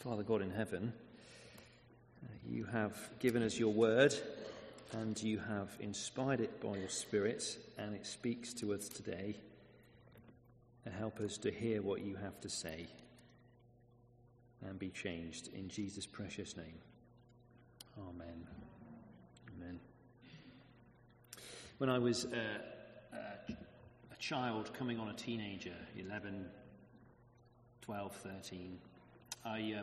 Father God in heaven, you have given us your word and you have inspired it by your Spirit, and it speaks to us today. Help us to hear what you have to say and be changed in Jesus' precious name. Amen. Amen. When I was a child coming on a teenager, 11, 12, 13, I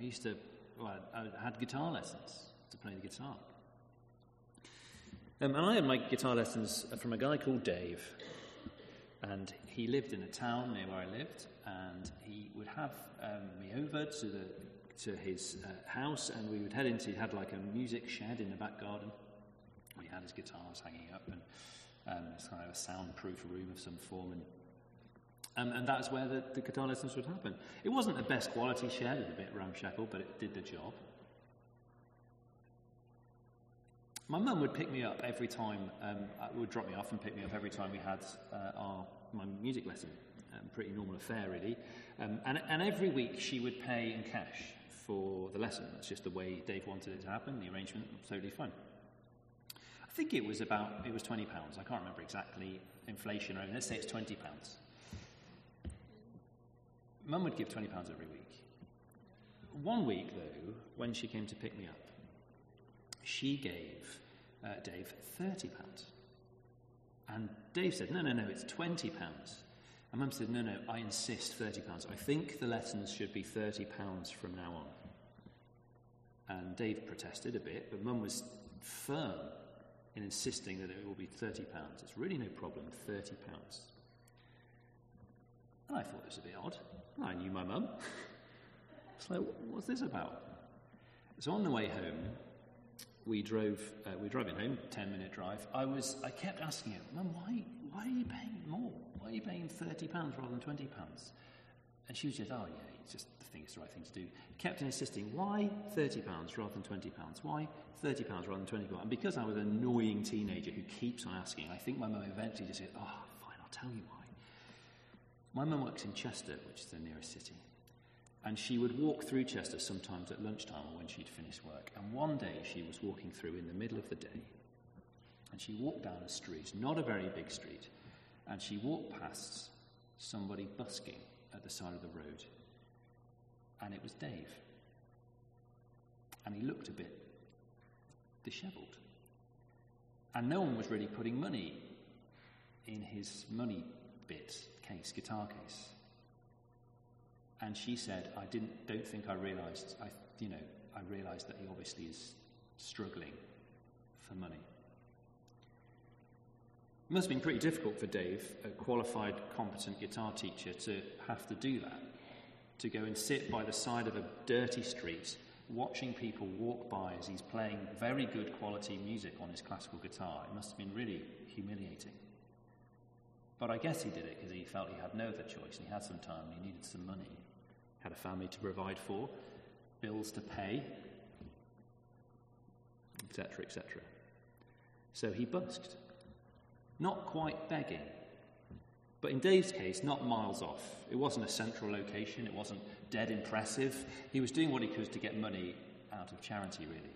had guitar lessons to play the guitar. And I had my guitar lessons from a guy called Dave. And he lived in a town near where I lived, and he would have me over to his house, and we would head into, he had like a music shed in the back garden. We had his guitars hanging up, and it's kind of a soundproof room of some form, and that's where the guitar lessons would happen. It wasn't the best quality shed, it was a bit ramshackle, but it did the job. My mum would pick me up every time, would drop me off and pick me up every time we had my music lesson. Pretty normal affair, really. And every week she would pay in cash for the lesson. That's just the way Dave wanted it to happen. The arrangement was totally fine. I think it was £20. I can't remember exactly inflation or anything. Let's say it's £20. Mum would give £20 every week. One week, though, when she came to pick me up, she gave Dave £30. And Dave said, no, it's £20. And Mum said, no, I insist, £30. I think the lessons should be £30 from now on. And Dave protested a bit, but Mum was firm in insisting that it will be £30. It's really no problem, £30. And I thought it was a bit odd. I knew my mum. It's like, what's this about? So on the way home, we were driving home, 10-minute drive. I kept asking her, Mum, why are you paying more? Why are you paying £30 rather than £20? And she was just, oh yeah, it's just the right thing to do. Kept insisting, why £30 rather than £20? Why £30 rather than £20? And because I was an annoying teenager who keeps on asking, I think my mum eventually just said, oh, fine, I'll tell you why. My mum works in Chester, which is the nearest city. And she would walk through Chester sometimes at lunchtime or when she'd finished work. And one day she was walking through in the middle of the day. And she walked down a street, not a very big street. And she walked past somebody busking at the side of the road. And it was Dave. And he looked a bit dishevelled. And no one was really putting money in his money bit case, guitar case. And she said, I realised that he obviously is struggling for money. It must have been pretty difficult for Dave, a qualified, competent guitar teacher, to have to do that, to go and sit by the side of a dirty street, watching people walk by as he's playing very good quality music on his classical guitar. It must have been really humiliating. But I guess he did it because he felt he had no other choice, and he had some time, and he needed some money. Had a family to provide for, bills to pay, etc., etc. So he busked. Not quite begging, but in Dave's case, not miles off. It wasn't a central location, it wasn't dead impressive. He was doing what he could to get money out of charity, really.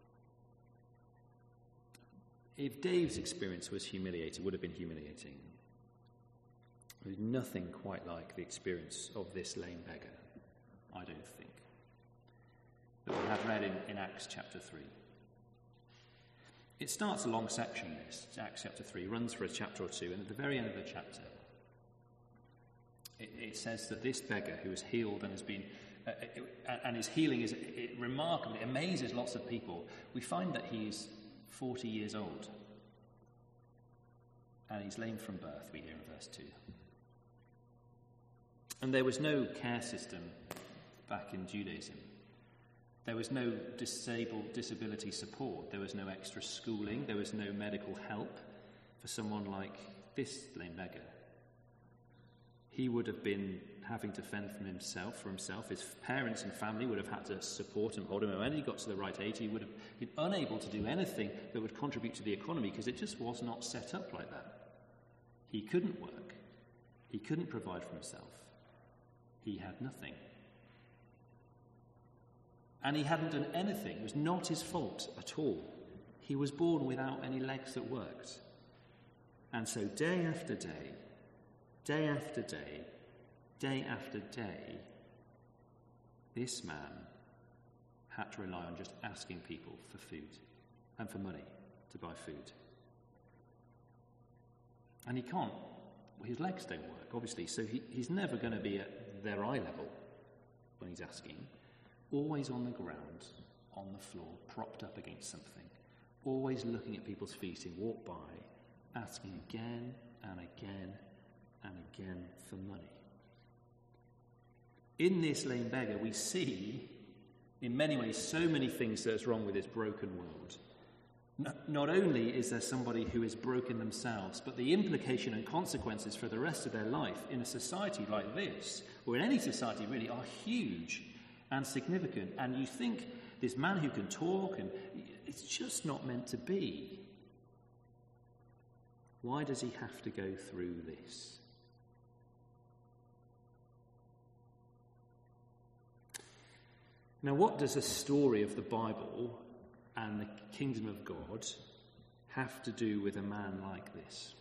If Dave's experience was humiliating, it would have been humiliating. There's nothing quite like the experience of this lame beggar, I don't think, that we have read in Acts chapter 3. It starts a long section, this, Acts chapter 3, runs for a chapter or two, and at the very end of the chapter, it says that this beggar who was healed and has been, and his healing is remarkable, it amazes lots of people. We find that he's 40 years old, and he's lame from birth, we hear in verse 2. And there was no care system back in Judaism. There was no disability support. There was no extra schooling. There was no medical help for someone like this lame beggar. He would have been having to fend for himself. His parents and family would have had to support him, hold him. When he got to the right age, he would have been unable to do anything that would contribute to the economy because it just was not set up like that. He couldn't work. He couldn't provide for himself. He had nothing. And he hadn't done anything. It was not his fault at all. He was born without any legs that worked. And so day after day, day after day, day after day, this man had to rely on just asking people for food and for money to buy food. And he can't. His legs don't work, obviously, so he's never going to be at their eye level when he's asking. Always on the ground, on the floor, propped up against something. Always looking at people's feet as he walked by, asking again and again and again for money. In this lame beggar, we see, in many ways, so many things that's wrong with this broken world. Not only is there somebody who is broken themselves, but the implication and consequences for the rest of their life in a society like this, or in any society really, are huge and significant. And you think this man who can talk, and it's just not meant to be. Why does he have to go through this? Now, what does a story of the Bible and the kingdom of God have to do with a man like this?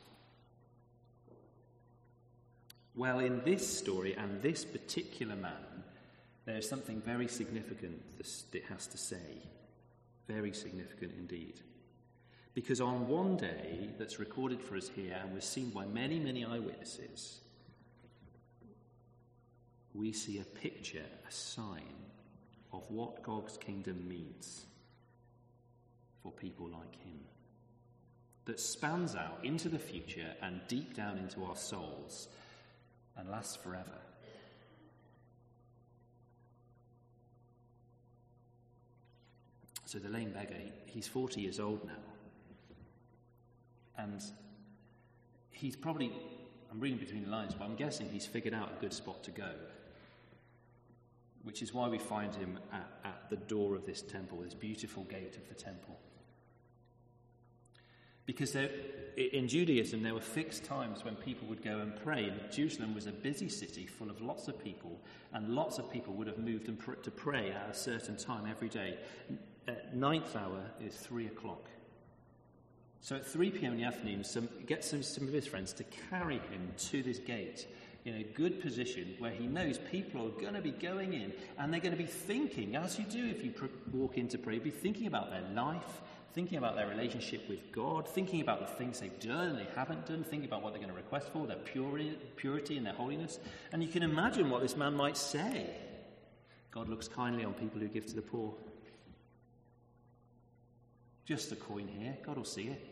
Well, in this story and this particular man, there's something very significant that it has to say. Very significant indeed. Because on one day that's recorded for us here and was seen by many, many eyewitnesses, we see a picture, a sign of what God's kingdom means for people like him, that spans out into the future and deep down into our souls and lasts forever. So the lame beggar, he's 40 years old now, and he's probably, I'm reading between the lines, but I'm guessing he's figured out a good spot to go, which is why we find him at the door of this temple, this beautiful gate of the temple. Because in Judaism, there were fixed times when people would go and pray. Jerusalem was a busy city full of lots of people, and lots of people would have moved to pray at a certain time every day. Ninth hour is 3 o'clock. So at 3 p.m. in the afternoon, get some of his friends to carry him to this gate in a good position where he knows people are going to be going in, and they're going to be thinking, as you do if you walk in to pray, be thinking about their life, thinking about their relationship with God, thinking about the things they've done and they haven't done, thinking about what they're going to request for, their purity and their holiness. And you can imagine what this man might say. God looks kindly on people who give to the poor. Just a coin here, God will see it.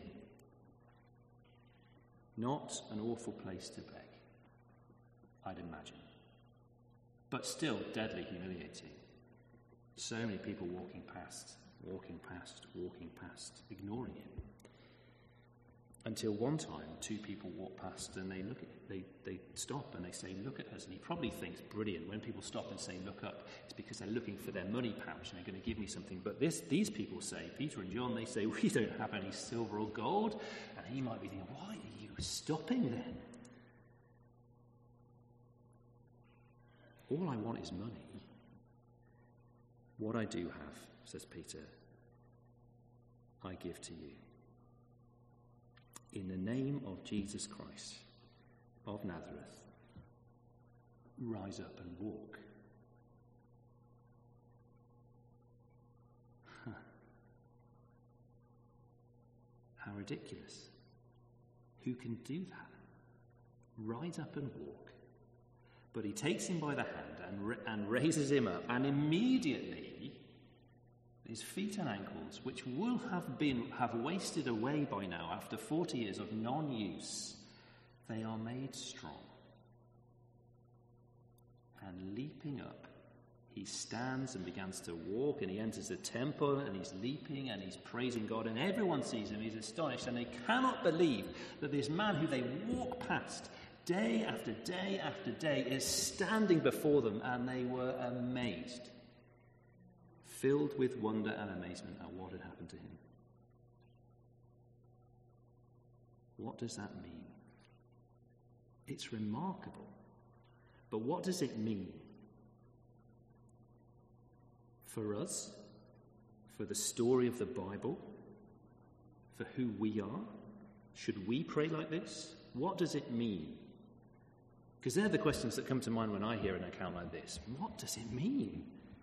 Not an awful place to beg, I'd imagine. But still deadly humiliating. So many people walking past, ignoring him. Until one time, 2 people walk past and they stop and they say, "Look at us." And he probably thinks, brilliant, when people stop and say, "Look up," it's because they're looking for their money pouch and they're going to give me something. But these people say, Peter and John, they say, "We don't have any silver or gold." And he might be thinking, why are you stopping then? All I want is money. What I do have, says Peter, I give to you. In the name of Jesus Christ of Nazareth, rise up and walk. How ridiculous. Who can do that? Rise up and walk. But he takes him by the hand and raises him up, and immediately his feet and ankles, which will have wasted away by now after 40 years of non-use, they are made strong. And leaping up, he stands and begins to walk, and he enters the temple, and he's leaping and he's praising God, and everyone sees him. He's astonished, and they cannot believe that this man who they walk past day after day after day is standing before them, and they were amazed, filled with wonder and amazement at what had happened to him. What does that mean? It's remarkable. But what does it mean? for us, for the story of the Bible, for who we are? Should we pray like this? What does it mean? Because they're the questions that come to mind when I hear an account like this. What does it mean?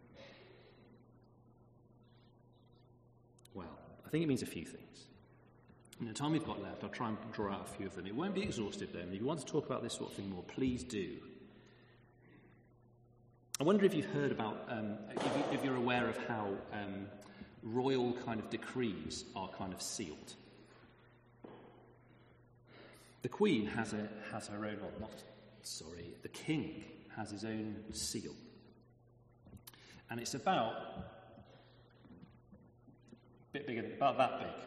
Well, I think it means a few things. In the time we've got left, I'll try and draw out a few of them. It won't be exhaustive, though, and if you want to talk about this sort of thing more, please do. I wonder if you've heard about, if you're aware of how royal kind of decrees are kind of sealed. The Queen has her own, the King has his own seal. And it's about a bit bigger, about that big.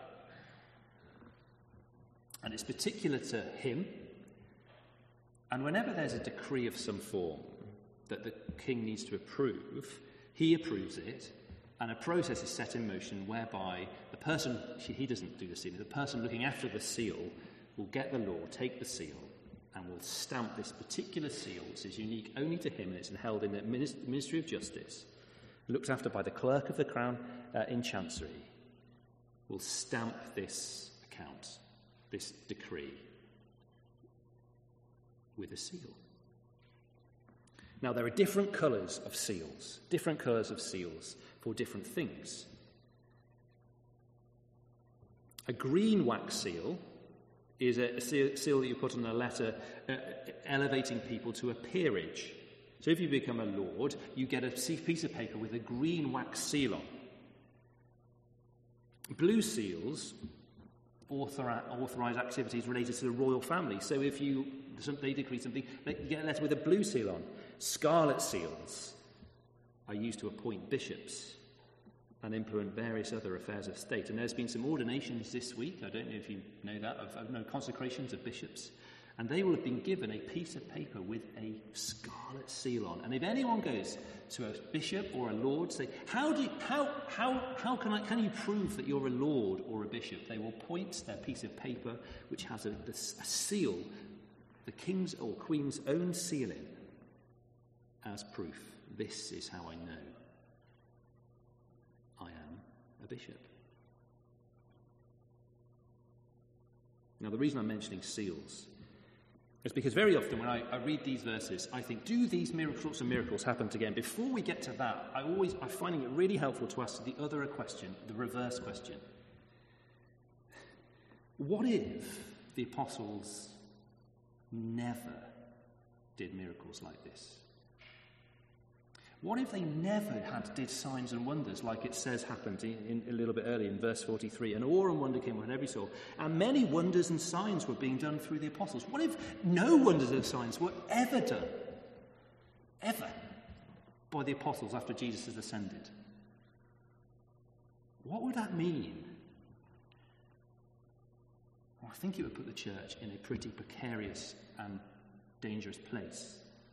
And it's particular to him. And whenever there's a decree of some form that the king needs to approve, he approves it, and a process is set in motion whereby the person, he doesn't do the sealing, the person looking after the seal will get the law, take the seal, and will stamp this particular seal, which is unique only to him, and it's held in the Ministry of Justice, looked after by the clerk of the Crown in Chancery, will stamp this account, this decree, with a seal. Now, there are different colours of seals for different things. A green wax seal is a seal that you put on a letter elevating people to a peerage. So if you become a lord, you get a piece of paper with a green wax seal on. Blue seals authorise activities related to the royal family. So if they decree something, you get a letter with a blue seal on. Scarlet seals are used to appoint bishops and implement various other affairs of state. And there's been some ordinations this week, I don't know if you know that, of consecrations of bishops. And they will have been given a piece of paper with a scarlet seal on. And if anyone goes to a bishop or a lord, say, can you prove that you're a lord or a bishop? They will point their piece of paper, which has a seal, the king's or queen's own seal in, as proof. This is how I know I am a bishop. Now, the reason I'm mentioning seals is because very often when I read these verses, I think, do these sorts of miracles happen again? Before we get to that, I'm finding it really helpful to ask the other question, the reverse question. What if the apostles never did miracles like this? What if they never did signs and wonders like it says happened in a little bit earlier in verse 43? And awe and wonder came on every soul, and many wonders and signs were being done through the apostles. What if no wonders and signs were ever done, ever, by the apostles after Jesus has ascended? What would that mean? Well, I think it would put the church in a pretty precarious and dangerous place.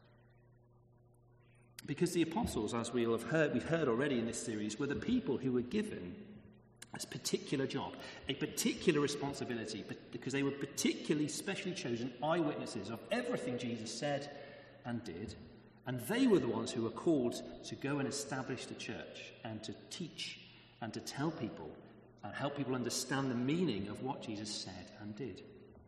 Because the apostles, as we've heard already in this series, were the people who were given a particular job, a particular responsibility, because they were particularly specially chosen eyewitnesses of everything Jesus said and did, and they were the ones who were called to go and establish the church and to teach and to tell people and help people understand the meaning of what Jesus said and did.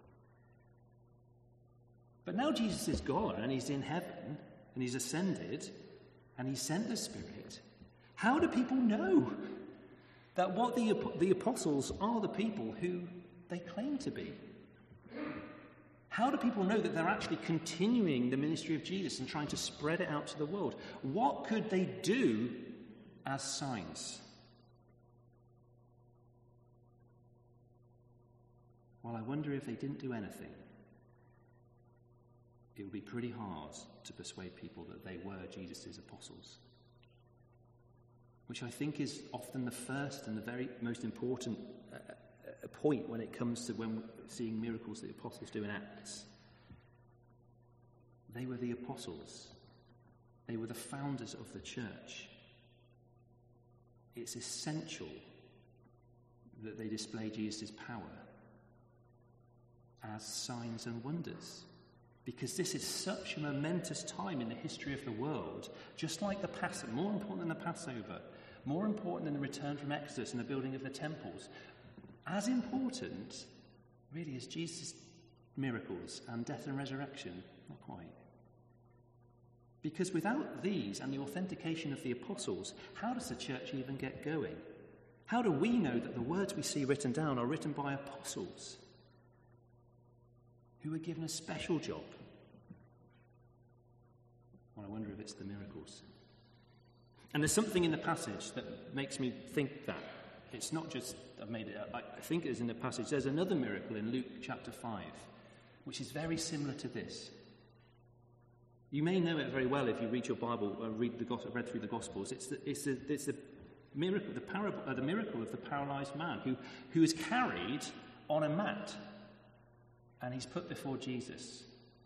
But now Jesus is gone and he's in heaven and he's ascended and he sent the Spirit. How do people know that what the apostles are the people who they claim to be? How do people know that they're actually continuing the ministry of Jesus and trying to spread it out to the world? What could they do as signs? Well, I wonder if they didn't do anything, it would be pretty hard to persuade people that they were Jesus' apostles. Which I think is often the first and the very most important point when it comes to when seeing miracles that the apostles do in Acts. They were the apostles. They were the founders of the church. It's essential that they display Jesus' power as signs and wonders. Because this is such a momentous time in the history of the world, just like the Passover, more important than the Passover, more important than the return from Exodus and the building of the temples. As important, really, as Jesus' miracles and death and resurrection. Not quite. Because without these and the authentication of the apostles, how does the church even get going? How do we know that the words we see written down are written by apostles who were given a special job? Well, I wonder if it's the miracles. And there's something in the passage that makes me think that. It's not just, I've made it up, I think it is in the passage. There's another miracle in Luke chapter 5, which is very similar to this. You may know it very well if you read your Bible, read through the Gospels. It's the miracle, the miracle of the paralyzed man who is carried on a mat, and he's put before Jesus.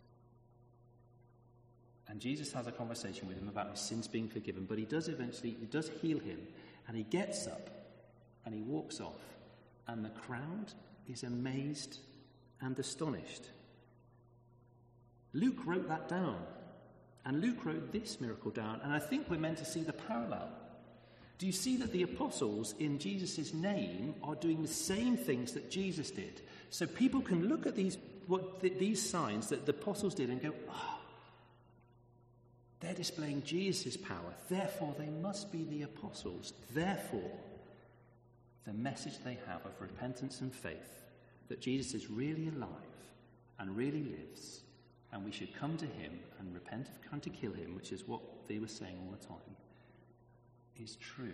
And Jesus has a conversation with him about his sins being forgiven, but he does heal him, and he gets up and he walks off, and the crowd is amazed and astonished. Luke wrote that down, and Luke wrote this miracle down, and I think we're meant to see the parallel. Do you see that the apostles in Jesus' name are doing the same things that Jesus did? So people can look at these signs that the apostles did and go, they're displaying Jesus' power, therefore they must be the apostles. Therefore, the message they have of repentance and faith, that Jesus is really alive and really lives, and we should come to him and repent of trying to kill him, which is what they were saying all the time, is true.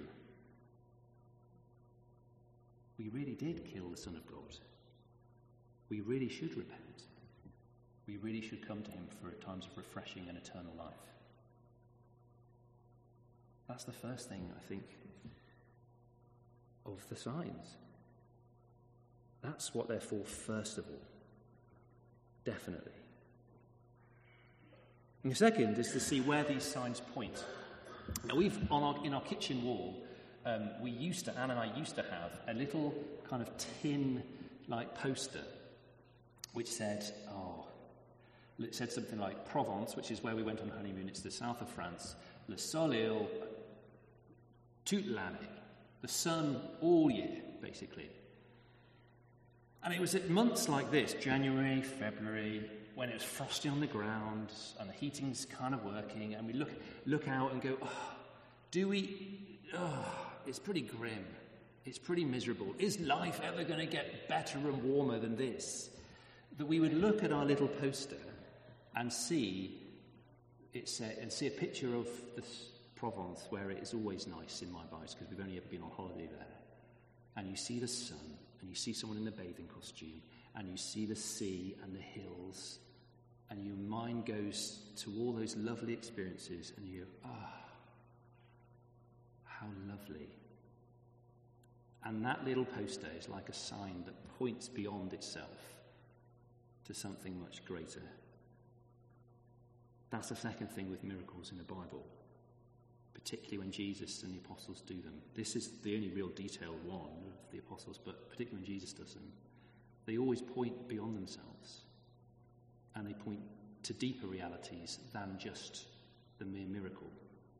We really did kill the Son of God. We really should repent. We really should come to him for times of refreshing and eternal life. That's the first thing, I think, of the signs. That's what they're for, first of all. Definitely. And the second is to see where these signs point. Now, in our kitchen wall, Anne and I used to have a little kind of tin-like poster which said something like Provence, which is where we went on honeymoon. It's the south of France. Le soleil toute l'année. The sun all year, basically. And it was at months like this, January, February, when it was frosty on the ground and the heating's kind of working, and we look out and go, it's pretty grim. It's pretty miserable. Is life ever going to get better and warmer than this? That we would look at our little poster and see a picture of this Provence, where it is always nice in my eyes because we've only ever been on holiday there. And you see the sun, and you see someone in the bathing costume, and you see the sea and the hills, and your mind goes to all those lovely experiences, and you go, how lovely. And that little poster is like a sign that points beyond itself to something much greater. That's the second thing with miracles in the Bible, particularly when Jesus and the apostles do them. This is the only real detailed one of the apostles, but particularly when Jesus does them, they always point beyond themselves, and they point to deeper realities than just the mere miracle.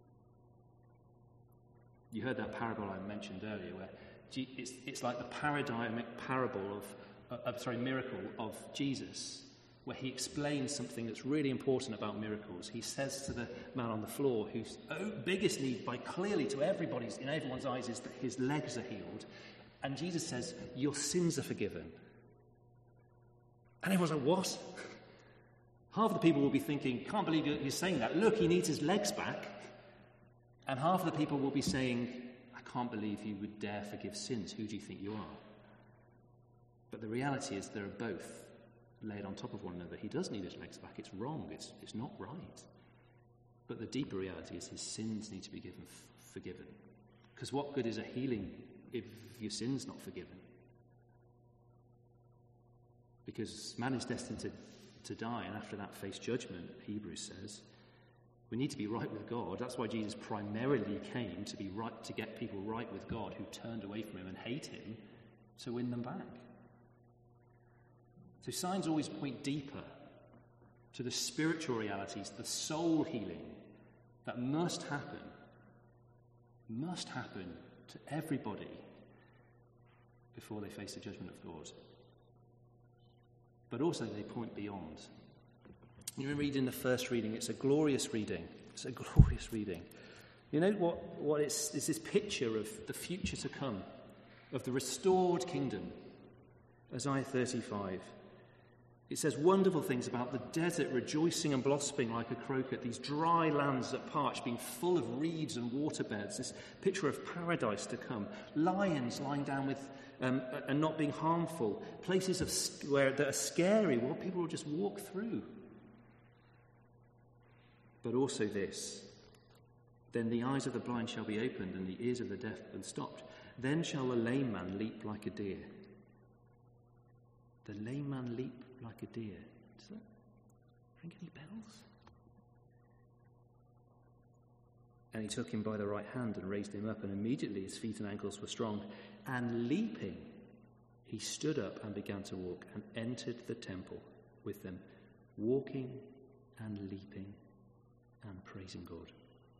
You heard that parable I mentioned earlier, where it's like the paradigmic miracle of Jesus, where he explains something that's really important about miracles. He says to the man on the floor, whose biggest need in everyone's eyes is that his legs are healed. And Jesus says, your sins are forgiven. And everyone's like, what? Half of the people will be thinking, can't believe you're saying that. Look, he needs his legs back. And half of the people will be saying, I can't believe you would dare forgive sins. Who do you think you are? But the reality is they're both laid on top of one another. He does need his legs back. It's wrong. It's not right. But the deeper reality is his sins need to be forgiven. Because what good is a healing if your sin's not forgiven? Because man is destined to die, and after that face judgment, Hebrews says. We need to be right with God. That's why Jesus primarily came to be right, to get people right with God who turned away from him and hate him, to win them back. So signs always point deeper to the spiritual realities, the soul healing that must happen to everybody before they face the judgment of God. But also they point beyond. You read in the first reading, it's a glorious reading. It's a glorious reading. You know what it's this picture of the future to come, of the restored kingdom. Isaiah 35. It says wonderful things about the desert rejoicing and blossoming like a crocus, these dry lands that parch being full of reeds and waterbeds, this picture of paradise to come, lions lying down with and not being harmful, places that are scary, where people will just walk through. But also this, then the eyes of the blind shall be opened and the ears of the deaf unstopped. Then shall the lame man leap like a deer. The lame man leap like a deer. Does that ring any bells? And he took him by the right hand and raised him up, and immediately his feet and ankles were strong. And leaping, he stood up and began to walk and entered the temple with them, walking and leaping and praising God.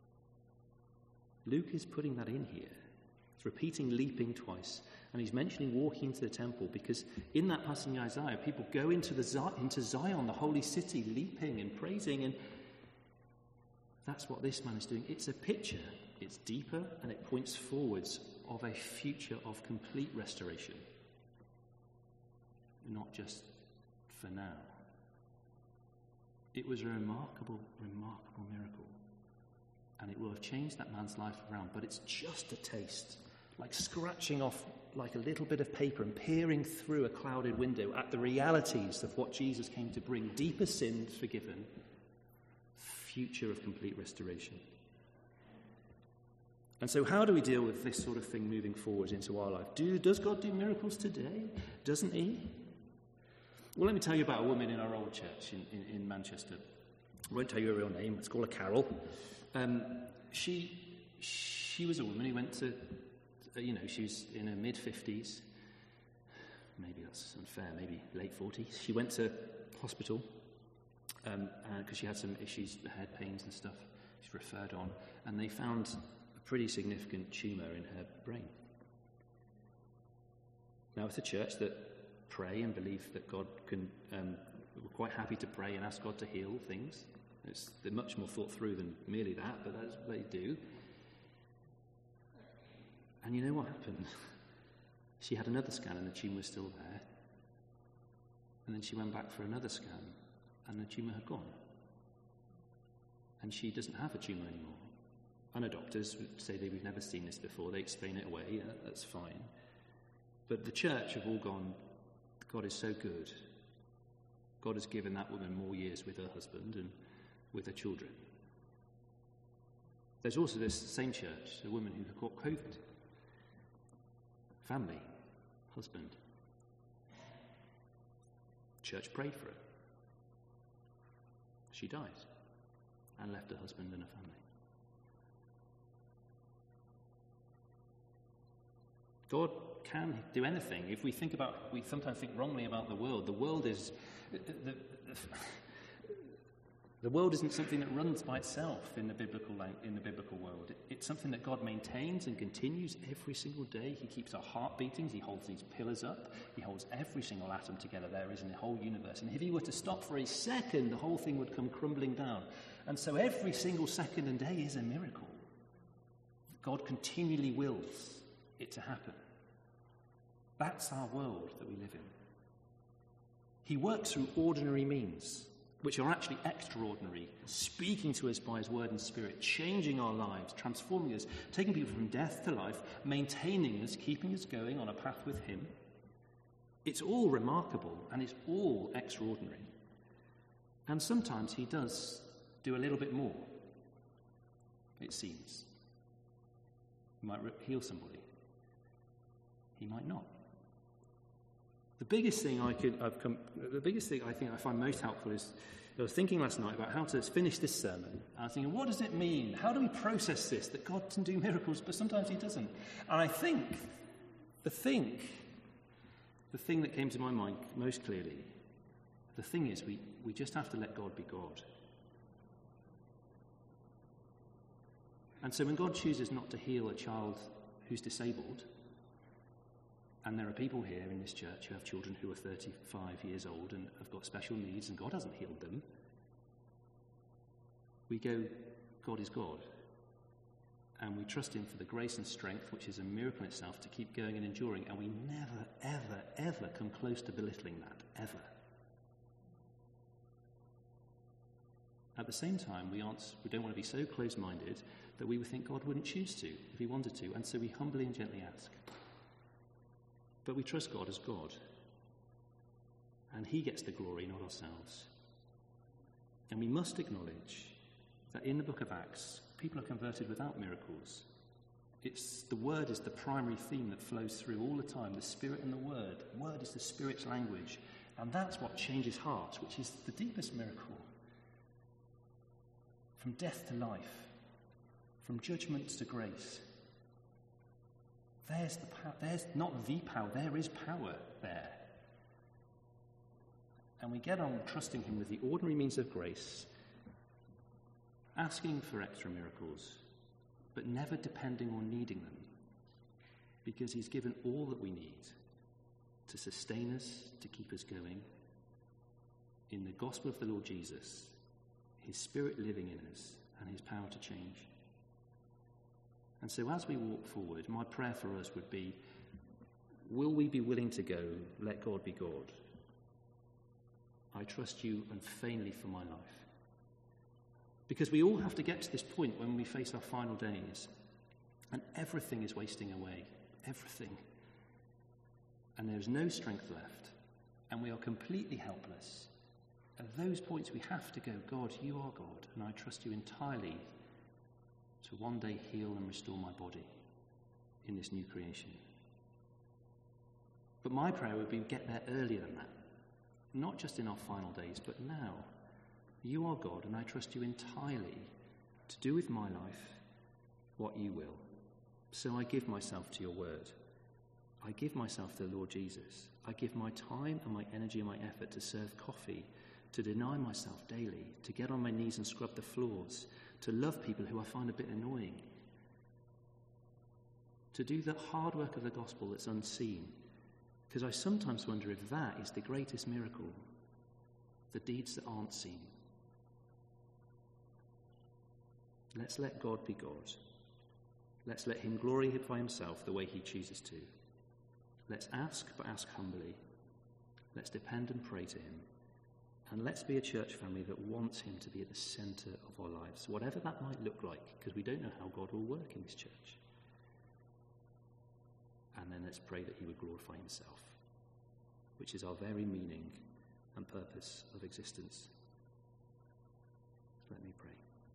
Luke is putting that in here. He's repeating leaping twice. And he's mentioning walking into the temple because in that passage in Isaiah, people go into Zion, the holy city, leaping and praising. And that's what this man is doing. It's a picture. It's deeper and it points forwards of a future of complete restoration. Not just for now. It was a remarkable, remarkable miracle. And it will have changed that man's life around. But it's just a taste. Like scratching off like a little bit of paper and peering through a clouded window at the realities of what Jesus came to bring. Deeper sins forgiven. Future of complete restoration. And so how do we deal with this sort of thing moving forward into our life? Does God do miracles today? Doesn't he? Well, let me tell you about a woman in our old church in Manchester. I won't tell you her real name. Let's call her Carol. She was a woman who went to, she was in her mid-50s. Maybe that's unfair, maybe late 40s. She went to hospital because she had some issues, head pains and stuff. She's referred on. And they found a pretty significant tumour in her brain. Now, it's a church that pray and believe that God can, we're quite happy to pray and ask God to heal things. They're much more thought through than merely that, but that's what they do. And you know what happened? She had another scan and the tumour was still there. And then she went back for another scan and the tumour had gone. And she doesn't have a tumour anymore. I know doctors would say we've never seen this before. They explain it away. Yeah, that's fine. But the church have all gone, God is so good. God has given that woman more years with her husband and with her children. There's also this same church, a woman who caught COVID. Family, husband. Church prayed for her. She died and left her husband and her family. God can do anything. If we sometimes think wrongly about the world. The world is the world isn't something that runs by itself in the biblical world. It's something that God maintains and continues every single day. He keeps our heart beating. He holds these pillars up. He holds every single atom together there is in the whole universe. And if he were to stop for a second, the whole thing would come crumbling down. And so every single second and day is a miracle. God continually wills it to happen. That's our world that we live in. He works through ordinary means, which are actually extraordinary, speaking to us by his word and spirit, changing our lives, transforming us, taking people from death to life, maintaining us, keeping us going on a path with him. It's all remarkable and it's all extraordinary. And sometimes he does do a little bit more, it seems. He might heal somebody. He might not. The biggest thing I think I find most helpful is, I was thinking last night about how to finish this sermon. I was thinking, what does it mean? How do we process this, that God can do miracles, but sometimes he doesn't? And I think the thing that came to my mind most clearly, The thing is, we just have to let God be God. And so when God chooses not to heal a child who's disabled, and there are people here in this church who have children who are 35 years old and have got special needs, and God hasn't healed them, we go, God is God. And we trust him for the grace and strength, which is a miracle in itself, to keep going and enduring. And we never, ever, ever come close to belittling that, ever. At the same time, we don't want to be so close-minded that we would think God wouldn't choose to if he wanted to. And so we humbly and gently ask. But we trust God as God. And he gets the glory, not ourselves. And we must acknowledge that in the book of Acts, people are converted without miracles. The word is the primary theme that flows through all the time, the Spirit and the Word. The Word is the Spirit's language. And that's what changes hearts, which is the deepest miracle. From death to life, from judgment to grace. There's the power. There's not the power, there is power there. And we get on trusting him with the ordinary means of grace, asking for extra miracles, but never depending or needing them, because he's given all that we need to sustain us, to keep us going. In the gospel of the Lord Jesus, his Spirit living in us and his power to change. And so as we walk forward, my prayer for us would be, will we be willing to go, let God be God? I trust you unfeignedly for my life. Because we all have to get to this point when we face our final days and everything is wasting away. Everything. And there's no strength left. And we are completely helpless. At those points we have to go, God, you are God, and I trust you entirely to one day heal and restore my body in this new creation. But my prayer would be get there earlier than that. Not just in our final days, but now. You are God, and I trust you entirely to do with my life what you will. So I give myself to your word. I give myself to the Lord Jesus. I give my time and my energy and my effort to serve coffee, to deny myself daily, to get on my knees and scrub the floors, to love people who I find a bit annoying, to do the hard work of the gospel that's unseen. Because I sometimes wonder if that is the greatest miracle, the deeds that aren't seen. Let's let God be God. Let's let him glorify himself the way he chooses to. Let's ask, but ask humbly. Let's depend and pray to him. And let's be a church family that wants him to be at the centre of our lives, whatever that might look like, because we don't know how God will work in this church. And then let's pray that he would glorify himself, which is our very meaning and purpose of existence. Let me pray.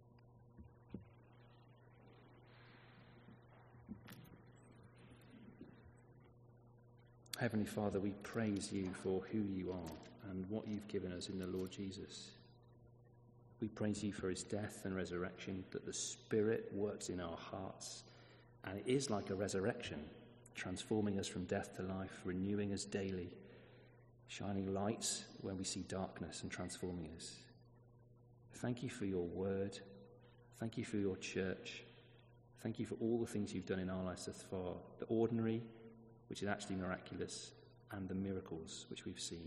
Heavenly Father, we praise you for who you are and what you've given us in the Lord Jesus. We praise you for his death and resurrection, that the Spirit works in our hearts, and it is like a resurrection, transforming us from death to life, renewing us daily, shining lights when we see darkness and transforming us. Thank you for your word. Thank you for your church. Thank you for all the things you've done in our lives thus far, the ordinary, which is actually miraculous, and the miracles which we've seen.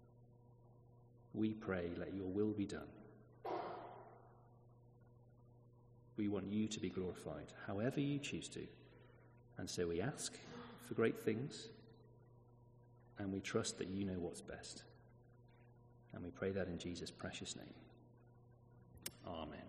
We pray, let your will be done. We want you to be glorified, however you choose to. And so we ask for great things, and we trust that you know what's best. And we pray that in Jesus' precious name. Amen.